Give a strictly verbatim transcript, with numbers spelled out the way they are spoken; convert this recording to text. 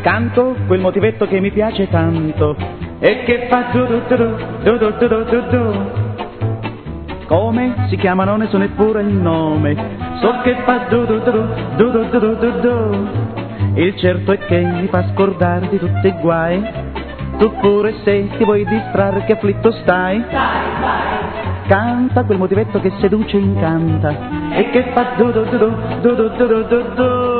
Canto quel motivetto che mi piace tanto e che fa du du du du du du du du du. Come si chiama non ne so neppure il nome, so che fa du du du du du du du du du. Il certo è che mi fa scordare di tutti i guai, tu pure se ti vuoi distrarre che afflitto stai. Canta quel motivetto che seduce e incanta e che fa du du du du du du du du du.